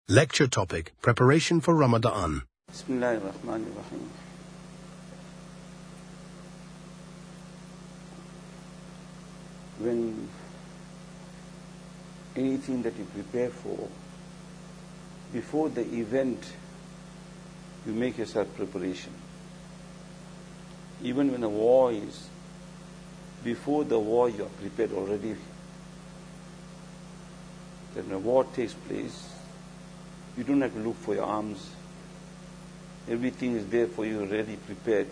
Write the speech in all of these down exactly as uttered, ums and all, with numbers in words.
Lecture topic, Preparation for Ramadan. Bismillahirrahmanirrahim. When anything that you prepare for, before the event, you make yourself preparation. Even when a war is, before the war you are prepared already. When a war takes place, you don't have to look for your arms. Everything is there for you, ready, prepared.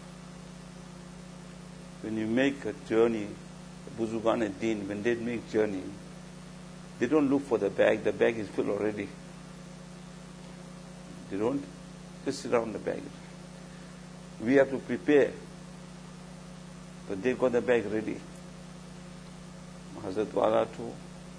When you make a journey, Buzugan ad-Din, when they make journey, they don't look for the bag. The bag is full already. They don't just sit around the bag. We have to prepare. But they got the bag ready. Hazrat Wala too.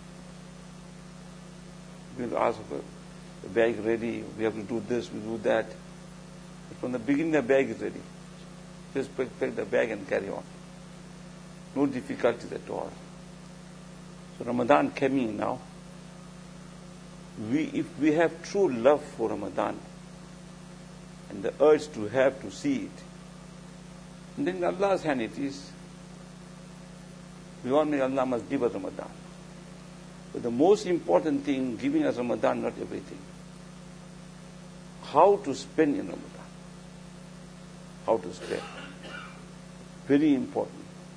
We'll ask for the bag ready. We have to do this, we do that. But from the beginning, the bag is ready. Just pack, pack the bag and carry on. No difficulties at all. So Ramadan coming now. We, if we have true love for Ramadan and the urge to have to see it, and then in Allah's hand it is. We all know Allah must give us Ramadan. But the most important thing, giving us Ramadan, not everything. How to spend in Ramadan. How to spend. Very important.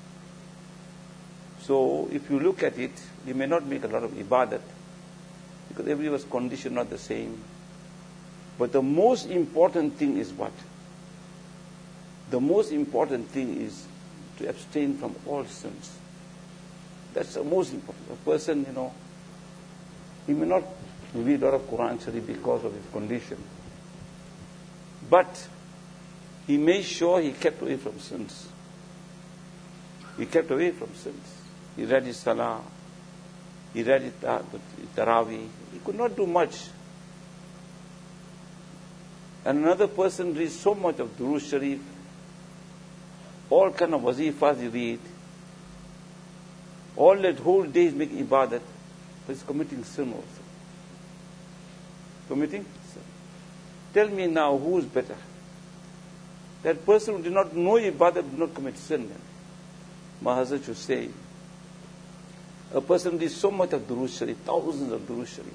So, if you look at it, you may not make a lot of ibadat, because everyone's condition not the same. But the most important thing is what? The most important thing is to abstain from all sins. That's the most important. A person, you know, he may not read a lot of Quran Sharif because of his condition. But he made sure he kept away from sins. He kept away from sins. He read his Salah. He read his Taraweeh. He could not do much. And another person reads so much of Durood Sharif, all kind of wazifas he read, all that whole days make ibadat, but he's committing sin also. Committing sin. Tell me now, who is better? That person who did not know ibadat did not commit sin. My Hazrat should say, a person reads so much of Durood Sharif, thousands of Durood Sharif.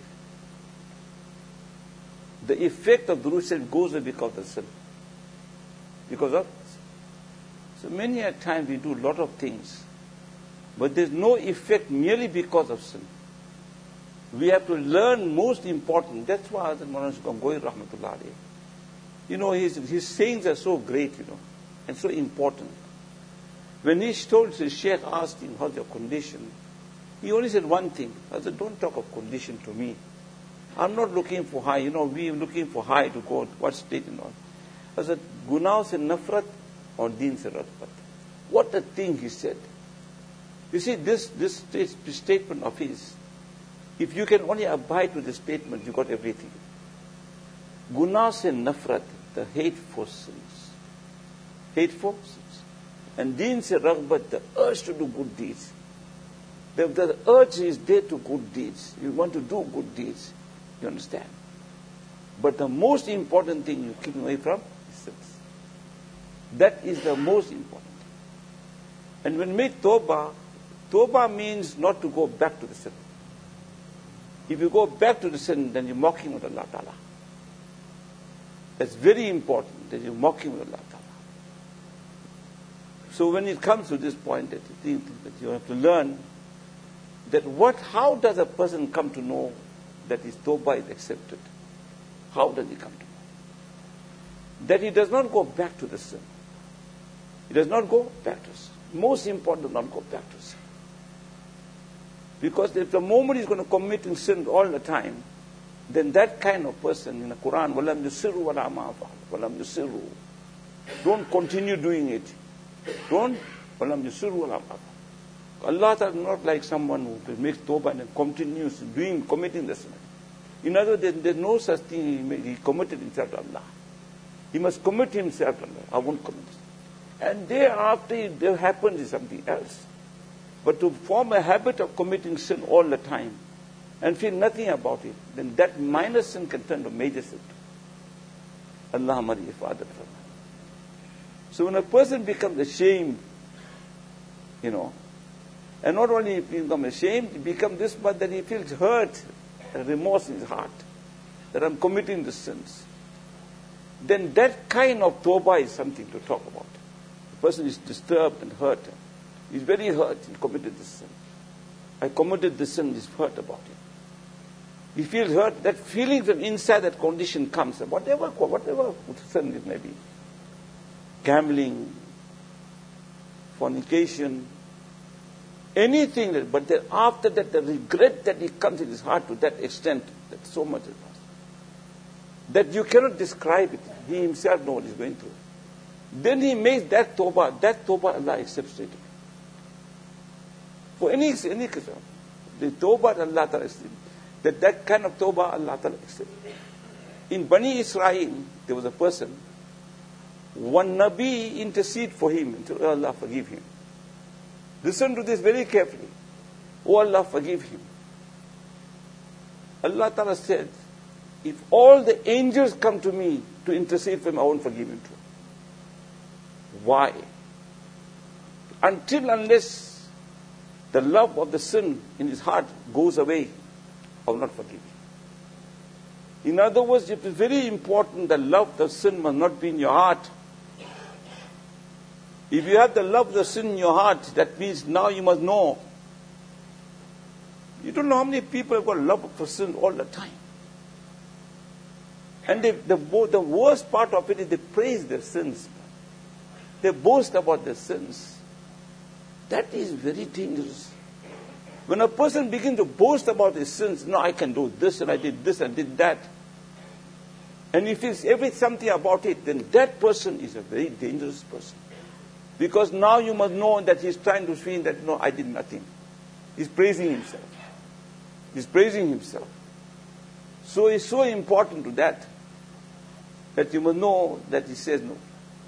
The effect of Durood Sharif goes away because of sin. Because of So many a time we do a lot of things, but there's no effect merely because of sin. We have to learn most important. That's why Hazrat Maulana Gangoi Rahmatullah alayhi, you know, his, his sayings are so great, you know, and so important. When he told his Sheikh, asked him, how's your condition? He only said one thing. I said, don't talk of condition to me. I'm not looking for high. You know, we're looking for high to go, what state and all. I said, Gunav se nafrat or deen se raghbat. What a thing he said. You see, this, this statement of his, if you can only abide with the statement, you got everything. Gunav se nafrat, the hateful sins. Hateful sins. And deen se raghbat, the urge to do good deeds. The, the urge is there to good deeds. You want to do good deeds. You understand? But the most important thing you keep away from is sins. That is the most important. And when we make tawbah, tawbah means not to go back to the sin. If you go back to the sin, then you're mocking with Allah Ta'ala. That's very important, that you're mocking with Allah Ta'ala. So when it comes to this point, that you think that you have to learn that what, how does a person come to know that his tawbah is accepted? How does he come to know? That he does not go back to the sin. He does not go back to sin. Most important, not go back to sin. Because if the moment he's going to commit sin all the time, then that kind of person in the Quran, وَلَمْ يُسِرُّ وَلَا مَعْفَعَ وَلَمْ يُسِرُّ, don't continue doing it. Don't. وَلَمْ يُسِرُّ وَلَا مَعْفَعَ. Allah is not like someone who makes tawbah and continues doing, committing the sin. In other words, there's no such thing he, he committed himself to Allah. He must commit himself to Allah. I won't commit this. And thereafter, there happens something else. But to form a habit of committing sin all the time, and feel nothing about it, then that minor sin can turn to major sin. Allah Mari Father. So when a person becomes ashamed, you know, and not only he becomes ashamed, he becomes this, but that he feels hurt and remorse in his heart that I'm committing the sins. Then that kind of tawbah is something to talk about. The person is disturbed and hurt. He's very hurt. He committed this sin. I committed this sin. He's hurt about it. He feels hurt. That feeling from inside that condition comes. Whatever, whatever sin it may be. Gambling, fornication, anything. That, but then after that, the regret that it comes in his heart to that extent, that so much is lost, that you cannot describe it. He himself knows what he's going through. Then he makes that tawbah. That tawbah Allah accepts it. For any any the tawbah Allah Ta'ala accepts. That that kind of tawbah Allah Ta'ala accepts. In Bani Israel, there was a person. One Nabi intercede for him until Allah forgive him. Listen to this very carefully. Oh Allah, forgive him. Allah Ta'ala said, if all the angels come to me to intercede for him, I won't forgive him too. Why? Until unless the love of the sin in his heart goes away, I will not forgive him. In other words, it is very important that love of the sin must not be in your heart. If you have the love of the sin in your heart, that means now you must know. You don't know how many people have got love for sin all the time. And they, the, the worst part of it is they praise their sins. They boast about their sins. That is very dangerous. When a person begins to boast about his sins, no, I can do this and I did this and did that, and he feels every something about it, then that person is a very dangerous person. Because now you must know that he's trying to feel that, no, I did nothing. He's praising himself. He's praising himself. So it's so important to that, that you must know that he says no.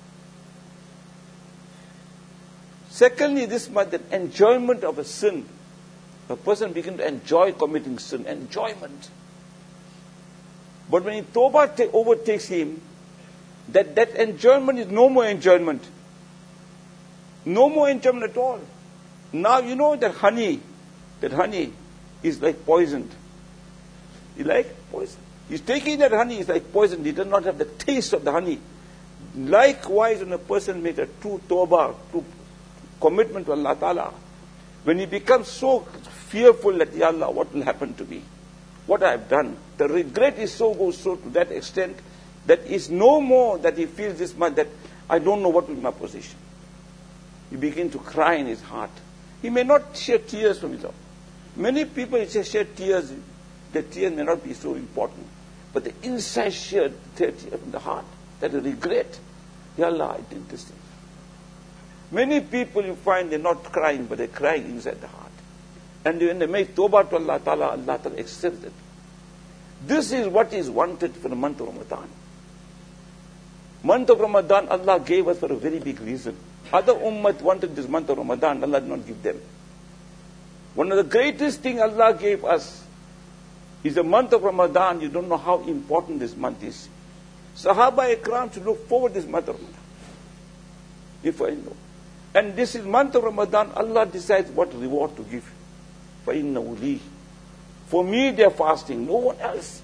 Secondly, this much, that enjoyment of a sin. A person begins to enjoy committing sin. Enjoyment. But when tawbah ta- overtakes him, that, that enjoyment is no more enjoyment. No more enjoyment at all. Now you know that honey, that honey is like poisoned. You like poison? He's taking that honey, it's like poison. He does not have the taste of the honey. Likewise, when a person makes a true tawbah, true commitment to Allah Ta'ala, when he becomes so fearful that, Ya Allah, what will happen to me? What I have done? The regret is so goes so to that extent that it's no more that he feels this much that I don't know what will be my position. He begins to cry in his heart. He may not shed tears from his heart. Many people say shed tears. The tears may not be so important. But the inside shed tears from the heart. That is regret. Ya Allah, I did this thing. Many people you find they're not crying, but they're crying inside the heart. And when they make tawbah to Allah Ta'ala, Allah Ta'ala accepts it. This is what is wanted for the month of Ramadan. Month of Ramadan, Allah gave us for a very big reason. Other ummah wanted this month of Ramadan, Allah did not give them. One of the greatest things Allah gave us is the month of Ramadan. You don't know how important this month is. Sahaba Ikram should look forward to this month of Ramadan. If I know. And this is month of Ramadan, Allah decides what reward to give. فَإِنَّهُ لِي. For me, they are fasting, no one else.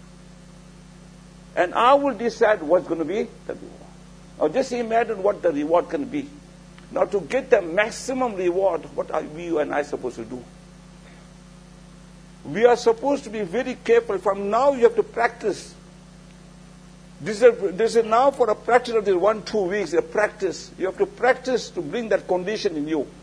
And I will decide what's going to be the reward. Now just imagine what the reward can be. Now to get the maximum reward, what are we, you and I supposed to do? We are supposed to be very careful. From now you have to practice. This is, a, this is now for a practice of this one, two weeks, a practice. You have to practice to bring that condition in you.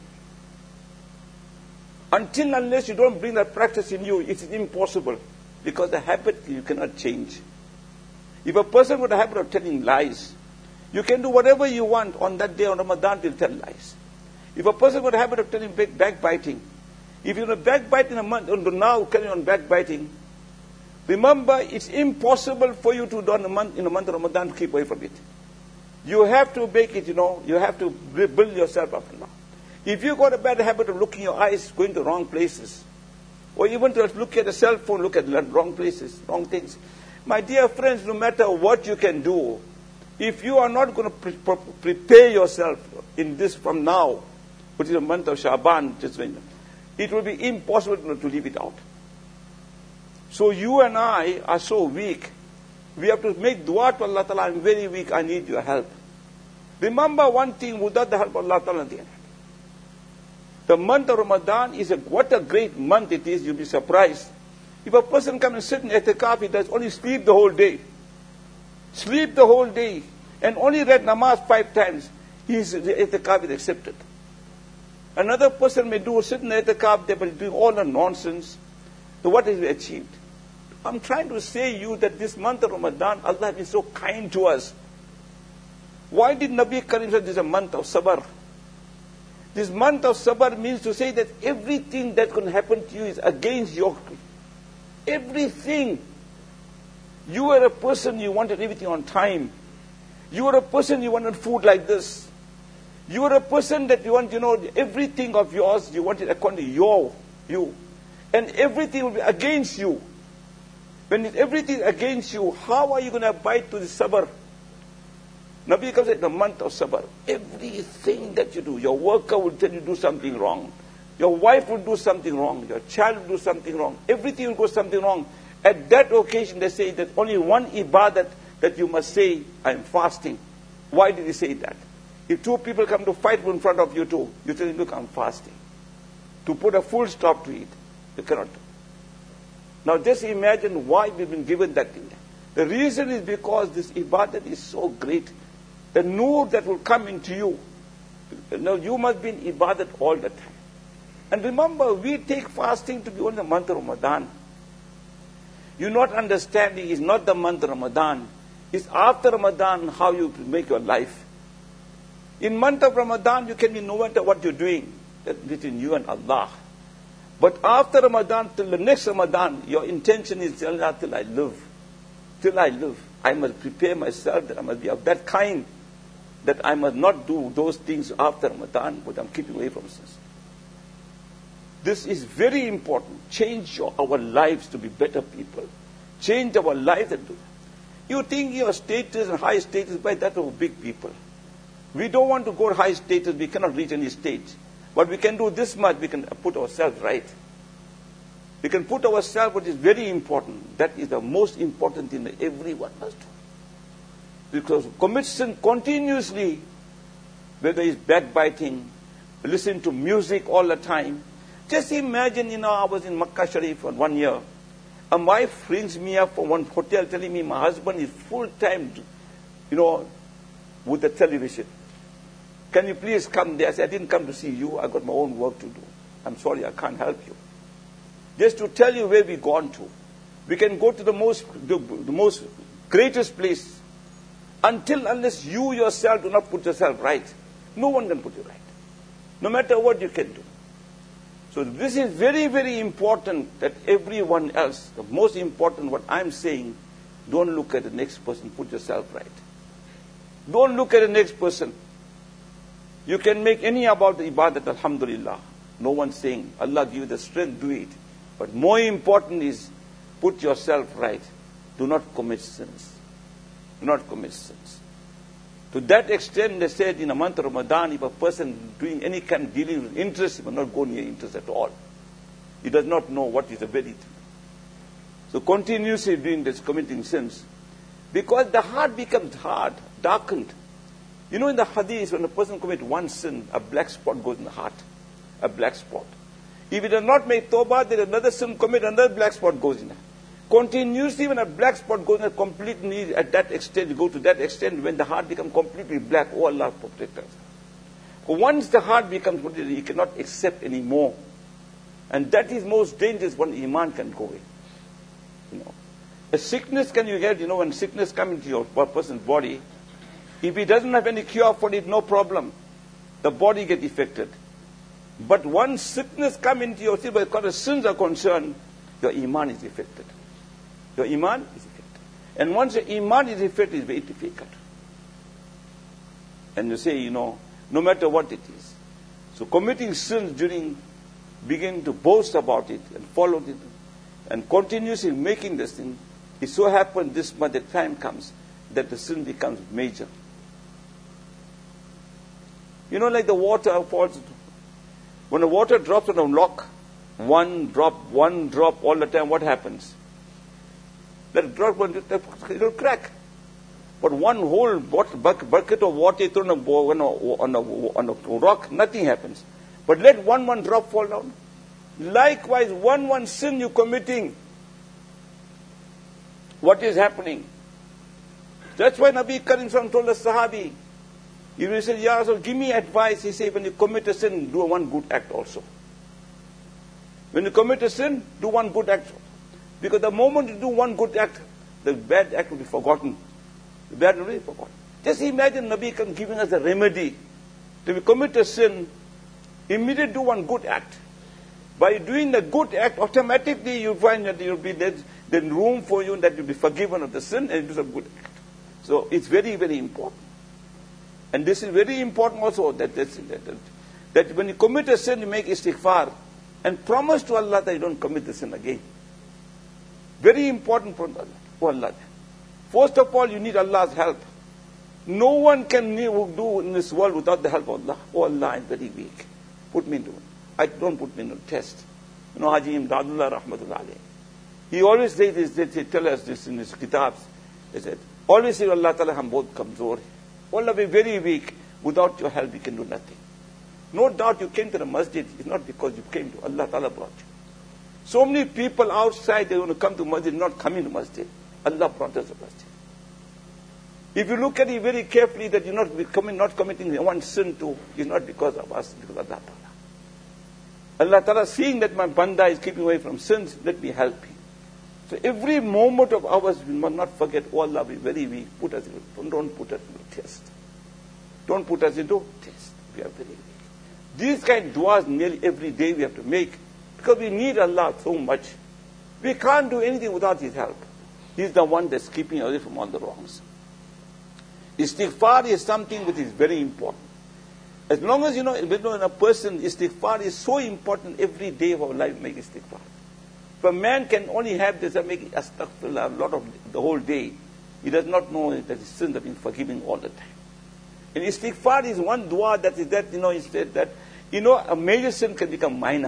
Until unless you don't bring that practice in you, it is impossible. Because the habit you cannot change. If a person with a habit of telling lies, you can do whatever you want on that day on Ramadan to tell lies. If a person with a habit of telling back, backbiting, if you're going to backbite in a month, now carry on backbiting, remember it's impossible for you to do in a month, in a month of Ramadan to keep away from it. You have to make it, you know, you have to build yourself up now. If you've got a bad habit of looking your eyes, going to wrong places, Or even to look at a cell phone, look at wrong places, wrong things. My dear friends, no matter what you can do, if you are not going to pre- pre- prepare yourself in this from now, which is the month of Shaban, just when, it will be impossible to leave it out. So you and I are so weak. We have to make dua to Allah Ta'ala. I'm very weak. I need your help. Remember one thing, without the help of Allah Ta'ala, the month of Ramadan is a, what a great month it is. You'll be surprised. If a person comes and sits in itikaf, he does only sleep the whole day. Sleep the whole day. And only read namaz five times. His itikaf is accepted. Another person may do sit in itikaf, they will do all the nonsense. So what has he achieved? I'm trying to say you that this month of Ramadan, Allah has been so kind to us. Why did Nabi Karim say this is a month of sabr? This month of sabr means to say that everything that can happen to you is against your... Everything. You are a person, you wanted everything on time. You are a person, you wanted food like this. You are a person that you want, you know, everything of yours, you want it according to your, you. And everything will be against you. When everything is against you, how are you going to abide to the sabr? Nabi comes at the month of sabr. Everything that you do, your worker will tell you to do something wrong. Your wife will do something wrong. Your child will do something wrong. Everything will go something wrong. At that occasion, they say that only one ibadat that you must say, I am fasting. Why did he say that? If two people come to fight in front of you too, you tell them, look, I'm fasting. To put a full stop to it, you cannot do. Now just imagine why we've been given that thing. The reason is because this ibadat is so great. The nur that will come into you. Now you must be in ibadat all the time. And remember, we take fasting to be only the month of Ramadan. You're not understanding, it's not the month of Ramadan. It's after Ramadan how you make your life. In month of Ramadan, you can be no matter what you're doing. That's between you and Allah. But after Ramadan, till the next Ramadan, your intention is till I live. Till I live. I must prepare myself that I must be of that kind. That I must not do those things after Ramadan, but I'm keeping away from sins. This is very important. Change your, our lives to be better people. Change our lives. And do. You think your status and high status by that of big people. We don't want to go to high status. We cannot reach any stage. But we can do this much. We can put ourselves right. We can put ourselves, what is very important. That is the most important thing that everyone must do. Because commit sin continuously, whether it's backbiting, listen to music all the time. Just imagine, you know, I was in Makkah Sharif for one year. A wife rings me up from one hotel telling me my husband is full-time, you know, with the television. Can you please come there? I said, I didn't come to see you. I got my own work to do. I'm sorry, I can't help you. Just to tell you where we've gone to. We can go to the most, the, the most greatest place. Until unless you yourself do not put yourself right, no one can put you right. No matter what you can do. So this is very, very important that everyone else, the most important what I'm saying, don't look at the next person, put yourself right. Don't look at the next person. You can make any about the ibadat, alhamdulillah. No one's saying, Allah give you the strength, do it. But more important is, put yourself right. Do not commit sins. Do not commit sins. To that extent, they said in a month of Ramadan, if a person doing any kind of dealing with interest, he will not go near interest at all. He does not know what is the very thing. So continuously doing this, committing sins. Because the heart becomes hard, darkened. You know in the hadith, when a person commits one sin, a black spot goes in the heart. A black spot. If he does not make tawbah, then another sin commit, another black spot goes in there. Continuously, when a black spot goes in, completely at that extent, you go to that extent, when the heart becomes completely black, oh Allah protect us. Once the heart becomes completely, you cannot accept anymore. And that is most dangerous when iman can go in. You know, a sickness can you get, you know, when sickness comes into your person's body, if he doesn't have any cure for it, no problem. The body gets affected. But once sickness comes into your body, because the sins are concerned, your iman is affected. Your iman is affected. And once your iman is affected, it's very difficult. And you say, you know, no matter what it is. So committing sins during begin to boast about it and follow it and continuously making this thing, it so happens this much the time comes that the sin becomes major. You know, like the water falls. When the water drops on a rock, one drop, one drop all the time, what happens? That drop, it will crack. But one whole bucket of water thrown on a, on, a, on a rock, nothing happens. But let one one drop fall down. Likewise, one one sin you're committing, what is happening? That's why Nabi Karim told the Sahabi, he will say, Ya Rasul, give me advice. He said, when you commit a sin, do one good act also. When you commit a sin, do one good act. Because the moment you do one good act, the bad act will be forgotten. The bad will be forgotten. Just imagine Nabi Karim giving us a remedy. If you commit a sin, immediately do one good act. By doing the good act, automatically you find that you'll be there's, there's room for you, that you'll be forgiven of the sin and do some good act. So it's very, very important. And this is very important also, that, that, that, that when you commit a sin, you make istighfar and promise to Allah that you don't commit the sin again. Very important for Allah. For Allah. First of all, you need Allah's help. No one can do in this world without the help of Allah. Oh Allah, I'm very weak. Put me into it. I don't put me into a test. You know, Haji Imdadullah Rahmatullah alayhi. He always says this, that he tell us this in his kitabs. He said, always say, Allah Ta'ala, hum bahut kamzor. Allah, we're very weak. Without your help, we can do nothing. No doubt you came to the masjid. It's not because you came to Allah Ta'ala brought you. So many people outside, they want to come to masjid, not coming to masjid. Allah brought us to masjid. If you look at it very carefully, that you're not coming, not committing one sin too, it's not because of us, because of Allah Ta'ala. Allah Ta'ala, seeing that my banda is keeping away from sins, let me help him. So every moment of ours, we must not forget, oh Allah, we're very weak. Put us into, don't put us into test. Don't put us into test. We are very weak. These kind of du'as nearly every day we have to make, because we need Allah so much. We can't do anything without His help. He's the one that's keeping away from all the wrongs. Istighfar is something which is very important. As long as you know, you know in a person, istighfar is so important. Every day of our life make istighfar. If a man can only have this and make astaghfirullah a lot of the whole day, he does not know that his sins have been forgiven all the time. And istighfar is one dua that is that, you know, is that, that you know, a major sin can become minor.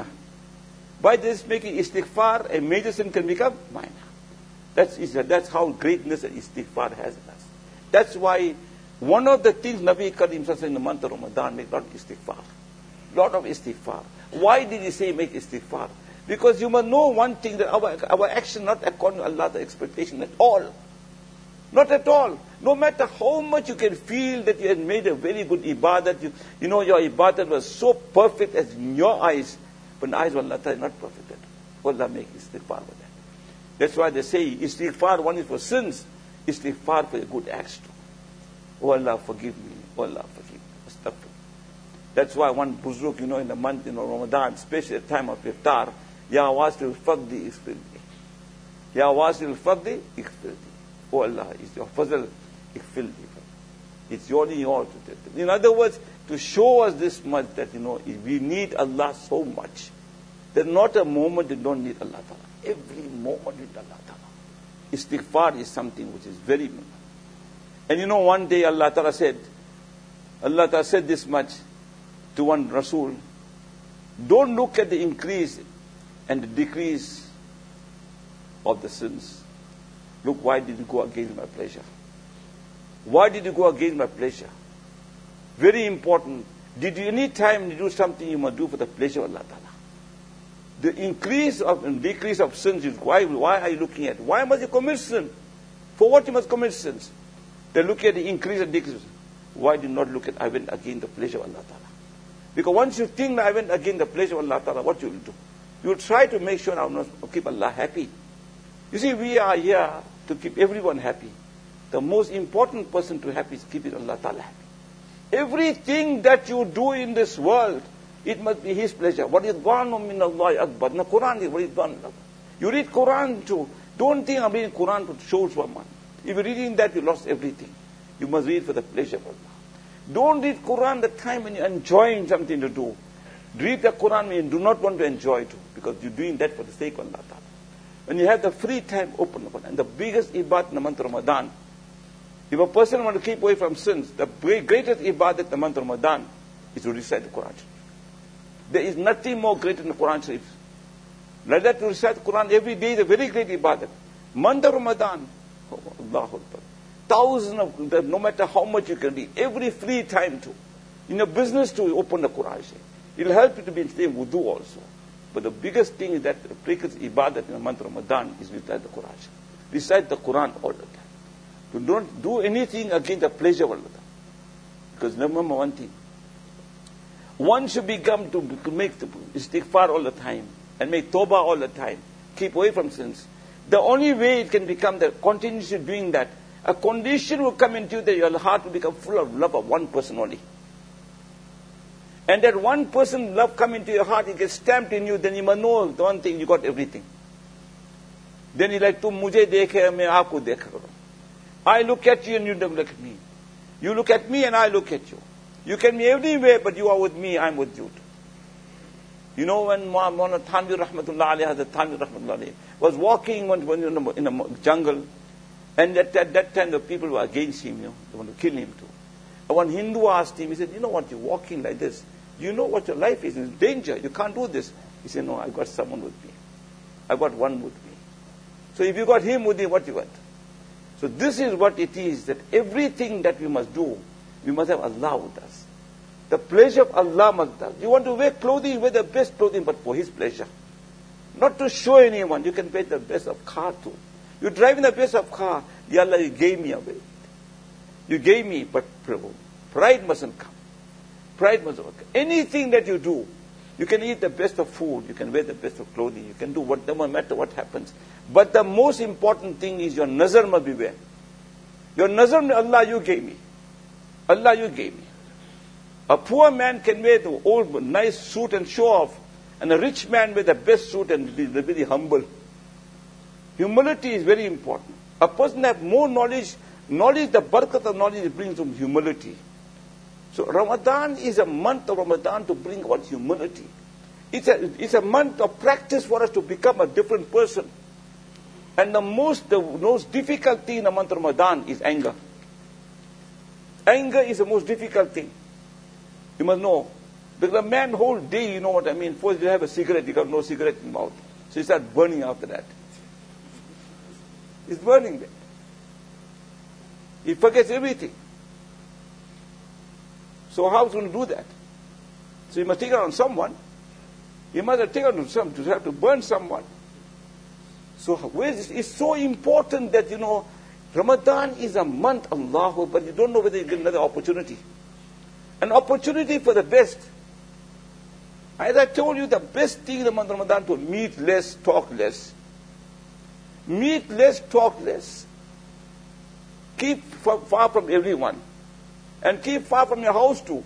By this making istighfar, a major sin can become minor. That's, that's how greatness of istighfar has in us. That's why one of the things Nabi Karim says in the month of Ramadan, make lot of istighfar. Lot of istighfar. Why did he say make istighfar? Because you must know one thing, that our, our action not according to Allah's expectation at all. Not at all. No matter how much you can feel that you have made a very good ibadat, you, you know your ibadat was so perfect as in your eyes, but in the eyes of Allah is not perfect at all. Allah make istighfar with that. That's why they say istighfar, one is for sins, istighfar for your good acts too. Oh Allah, forgive me. Oh Allah, forgive me. Astaghfir. That's why one buzruk, you know, in the month, you know, Ramadan, especially at the time of iftar, Ya wasil fadli ikhfirli. Ya wasil fadli ikhfirli. Oh Allah, it's your fazl, ikhfirli. It's only yours to do. In other words, to show us this much that, you know, we need Allah so much. There's not a moment you don't need Allah Ta'ala. Every moment you need Allah Ta'ala. Istighfar is something which is very important. And you know, one day Allah Ta'ala said, Allah Ta'ala said this much to one Rasul, don't look at the increase and the decrease of the sins. Look, why did you go against my pleasure? Why did you go against my pleasure? Very important. Did you any time you do something you must do for the pleasure of Allah Ta'ala? The increase of and decrease of sins is why, why are you looking at? Why must you commit sin? For what you must commit sins? They look at the increase and decrease. Why do you not look at I went against the pleasure of Allah Ta'ala? Because once you think that I went against the pleasure of Allah Ta'ala, what you will do? You will try to make sure I will not keep Allah happy. You see, we are here to keep everyone happy. The most important person to happy is keeping Allah Ta'ala happy. Everything that you do in this world, it must be His pleasure. What is Ridwanu min Allahi akbar? In the Quran is what is Ridwanu. You read Quran too. Don't think I'm reading Quran to show someone. If you're reading that, you lost everything. You must read for the pleasure of Allah. Don't read Quran the time when you're enjoying something to do. Read the Quran when you do not want to enjoy it, because you're doing that for the sake of Allah Ta'ala. When you have the free time, open the Quran. And the biggest ibadat in the month of Ramadan, if a person wants to keep away from sins, the greatest ibadat in the month of Ramadan is to recite the Quran. There is nothing more great in the Quran Sharif. Like that, to recite the Quran every day is a very great ibadat. Month of Ramadan, oh, Allahu Akbar. Thousands of, the, no matter how much you can read, every free time too. In your business too, open the Quran. It will help you to be in staying wudu also. But the biggest thing is that the biggest ibadat in the month of Ramadan is recite the Quran. Recite the Quran all the time. Do not do anything against the pleasure of Allah. Because remember one thing. One should become to make the istighfar all the time and make tawbah all the time. Keep away from sins. The only way it can become that continuously doing that, a condition will come into you that your heart will become full of love of one person only. And that one person love come into your heart, it gets stamped in you, then you must know the one thing, you got everything. Then you like, tum mujhe dekhe, main aapko dekha karu. I look at you and you don't look at me. You look at me and I look at you. You can be everywhere, but you are with me, I'm with you. You know when Mawlana Thanvi Rahmatullah alayhi, Hazrat Thanvi Rahmatullah alayhi, was walking one, one in, a, in a jungle, and at, at that time the people were against him, you know, they want to kill him too. And one Hindu asked him, he said, you know what, you're walking like this. You know what your life is in danger. You can't do this. He said, no, I got someone with me. I got one with me. So if you got him with you, what you got? So this is what it is, that everything that we must do, we must have Allah with us. The pleasure of Allah must have. You want to wear clothing, wear the best clothing, but for His pleasure. Not to show anyone. You can wear the best of car too. You're driving the best of car. Ya Allah, you gave me away. You gave me, but pride mustn't come. Pride mustn't come. Anything that you do, you can eat the best of food, you can wear the best of clothing, you can do what, no matter what happens. But the most important thing is your nazar must be where. Your nazar, Allah, you gave me. Allah, you gave me. A poor man can wear the old nice suit and show off, and a rich man wear the best suit and be very humble. Humility is very important. A person have more knowledge, knowledge, the barakat of knowledge brings him humility. So Ramadan is a month of Ramadan to bring about humility. It's a, it's a month of practice for us to become a different person. And the most, the most difficult thing in the month of Ramadan is anger. Anger is the most difficult thing. You must know. Because a man whole day, you know what I mean, first you have a cigarette, you got no cigarette in the mouth. So you start burning after that. He's burning that. He forgets everything. So how is he going to do that? So you must take it on someone. You must have taken it on someone to have to burn someone. So where is this? It's so important that, you know, Ramadan is a month, Allahu, but you don't know whether you get another opportunity. An opportunity for the best. As I told you, the best thing in the month of Ramadan to meet less, talk less. Meet less, talk less. Keep far from everyone. And keep far from your house too.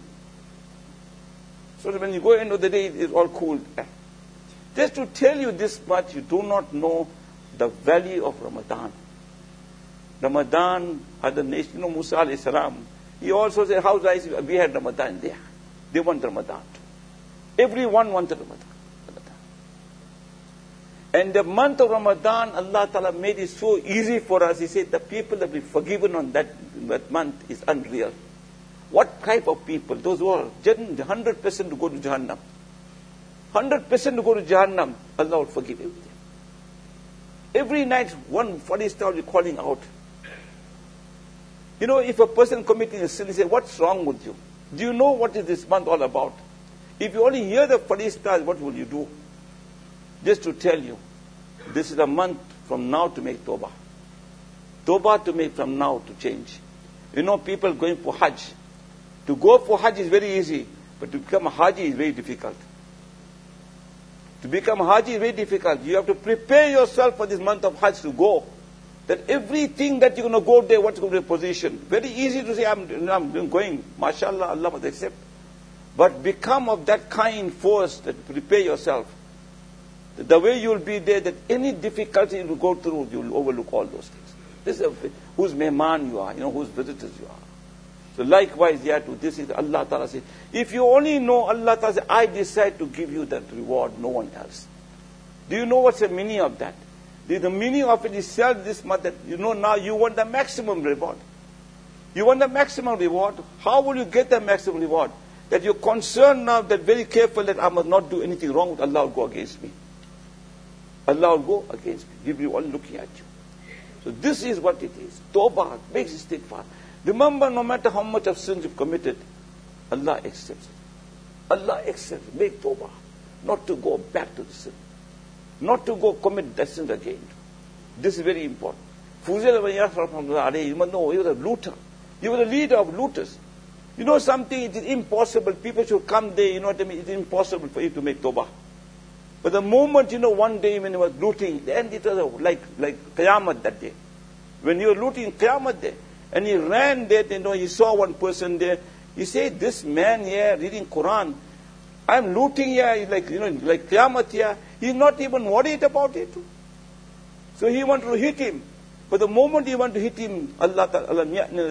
So that when you go into the day, it's all cool. Just to tell you this much, you do not know the value of Ramadan. Ramadan had the nation, you know, Musa alayhi salam. He also said, how nice we had Ramadan there. They want Ramadan too. Everyone wanted Ramadan. Ramadan. And the month of Ramadan, Allah Ta'ala made it so easy for us. He said, the people that will be forgiven on that, that month is unreal. What type of people? Those who are one hundred percent to go to Jahannam. one hundred percent to go to Jahannam, Allah will forgive everything. Every night, one Farishta will be calling out. You know, if a person committing a sin, he says, what's wrong with you? Do you know what is this month all about? If you only hear the Farishta, what will you do? Just to tell you, this is a month from now to make Tawbah. Tawbah to make from now to change. You know, people going for Hajj. To go for Hajj is very easy, but to become a Haji is very difficult. To become a Haji is very difficult. You have to prepare yourself for this month of Hajj to go. That everything that you're going to go there, what's going to be the position. Very easy to say, I'm, I'm going, mashallah, Allah must accept. But become of that kind first, that prepare yourself. That the way you'll be there, that any difficulty you will go through, you'll overlook all those things. This is a, whose mehman you are, you know, whose visitors you are. So likewise, yeah, to this is Allah Ta'ala says, if you only know Allah Ta'ala says, I decide to give you that reward, no one else. Do you know what's the meaning of that? The, the meaning of it is self this much that you know now you want the maximum reward. You want the maximum reward. How will you get the maximum reward? That you're concerned now, that very careful that I must not do anything wrong with Allah will go against me. Allah will go against me. He will be all looking at you. So this is what it is. Tawbah, makes istighfar. Remember, no matter how much of sins you've committed, Allah accepts it. Allah accepts it. Make tawbah. Not to go back to the sin. Not to go commit that sin again. This is very important. Fuzail ibn Iyas, you must know, he was a looter. He was a leader of looters. You know something, it is impossible. People should come there, you know what I mean? It is impossible for you to make tawbah. But the moment, you know, one day when he was looting, then it was like, like Qiyamah that day. When he was looting, Qiyamah day. And he ran there, you know, he saw one person there. He said, this man here reading Quran, I'm looting here, he's like, you know, like Qiyamah here. He's not even worried about it. So he wanted to hit him. But the moment he wanted to hit him, Allah Ta'ala,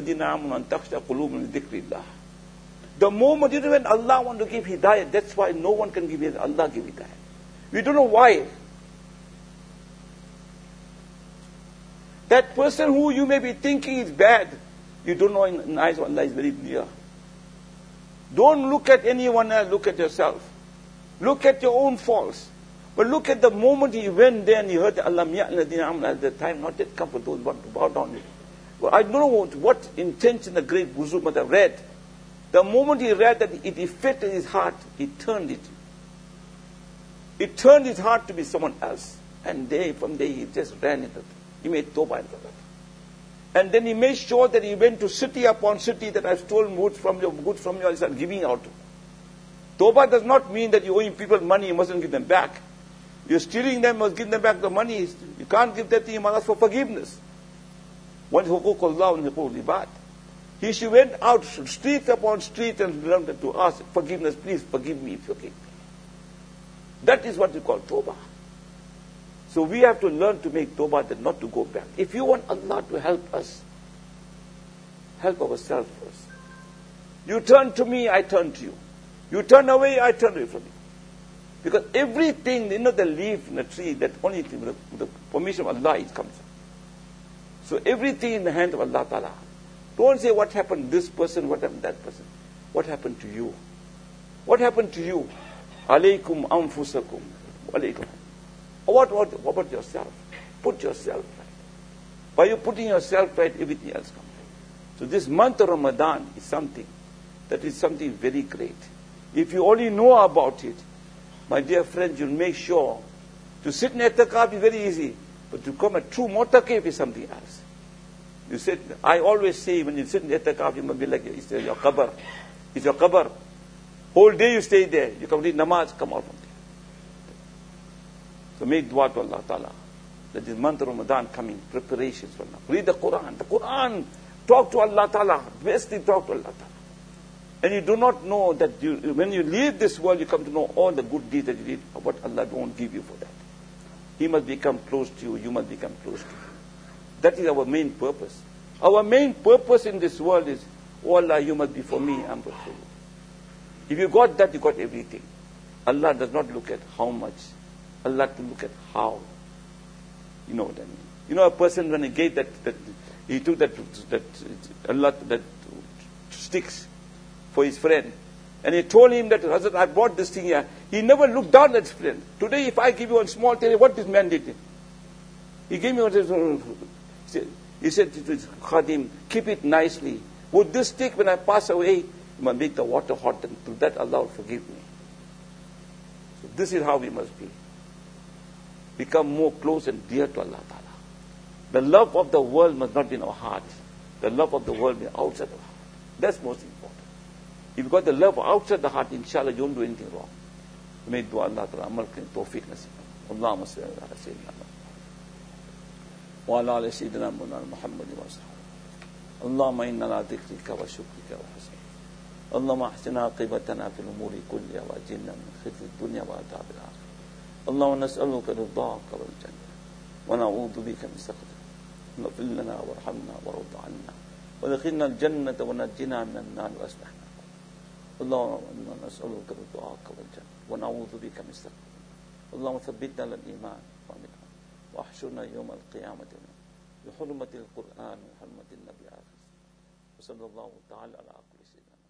the moment, you know, when Allah wants to give hidayah, that's why no one can give hidayah. Allah give hidayah. We don't know why. That person who you may be thinking is bad, you don't know in the eyes of Allah is very clear. Don't look at anyone else, look at yourself. Look at your own faults. But look at the moment he went there and he heard Allah at the time, not yet come for those who want to bow down. Well, I don't know what, what intention the great Buzu must have read. The moment he read that, it affected his heart, he turned it. It turned his heart to be someone else. And there, from there, he just ran into it. He made tawbah into that. And then he made sure that he went to city upon city that I've stolen goods from you, goods from you, I started giving out. Tawbah does not mean that you're owing people money, you mustn't give them back. You're stealing them, you must give them back the money. You can't give that to him, ask for forgiveness. One huquq Allah and huquq ibad. He she went out street upon street and learned to ask forgiveness, please forgive me, forgive me. That is what we call tawbah. So we have to learn to make tawbah, that not to go back. If you want Allah to help us, help ourselves first. You turn to me, I turn to you. You turn away, I turn away from you. Because everything, you know, the leaf in the tree, that only thing, with the, the permission of Allah, it comes. So everything in the hand of Allah Ta'ala. Don't say what happened to this person, what happened to that person. What happened to you? What happened to you? Alaykum anfusakum. Alaykum. What, what, what about yourself? Put yourself right. By you putting yourself right, everything else comes right. So this month of Ramadan is something that is something very great. If you only know about it, my dear friends, you'll make sure to sit in i'tikaf is very easy, but to come a true mu'takif is something else. You sit, I always say, when you sit in i'tikaf, you must be like, it's your qabr. It's your qabr. Whole day you stay there. You complete namaz, come out from there. So make dua to Allah Ta'ala. That this month of Ramadan coming, preparations for now. Read the Quran. The Quran, talk to Allah Ta'ala. Best thing, talk to Allah Ta'ala. And you do not know that you, when you leave this world, you come to know all the good deeds that you did, but Allah won't give you for that. He must become close to you, you must become close to him. That is our main purpose. Our main purpose in this world is, oh Allah, you must be for me, I'm for you. If you got that, you got everything. Allah does not look at how much. Allah to look at how. You know what I mean? You know, a person when he gave that, that he took that, that Allah, that sticks for his friend. And he told him that, Hazrat, I bought this thing here. He never looked down at his friend. Today, if I give you one small thing, what this man did? He gave me one. He said to his Khadim, keep it nicely. With this stick, when I pass away, you must make the water hot, and through that Allah will forgive me. So this is how we must be. Become more close and dear to Allah Ta'ala. The love of the world must not be in our hearts. The love of the world will be outside the heart. That's most important. If you've got the love outside the heart, inshallah, you won't do anything wrong. May dua Allah Ta'ala amal kare tawfiq nasib. Allahumma salli ala sayyidina wa ala ali sayyidina Muhammad wa sallam. Allahumma inna ala dhikrika wa shukrika wa husni. Allahumma ahsina aqibatana fil umuri kulliha wa ajirna min khizyi dunya wa adhab al-akhirah. Allahumma nas'aluka ridhaka wal jannah wa na'udhu bika min sakhatik. Ighfir lana warhamna wa rad 'anna. وادخلنا الجنة ونجنا من النار وأصلحنا. اللهم إنا نسألك رضاك والجنة ونعوذ بك من سخطك. اللهم ثبتنا على الإيمان واحشرنا يوم القيامة بحرمة القرآن وحرمة النبي آخر. وصلى الله تعالى على كل سيدنا.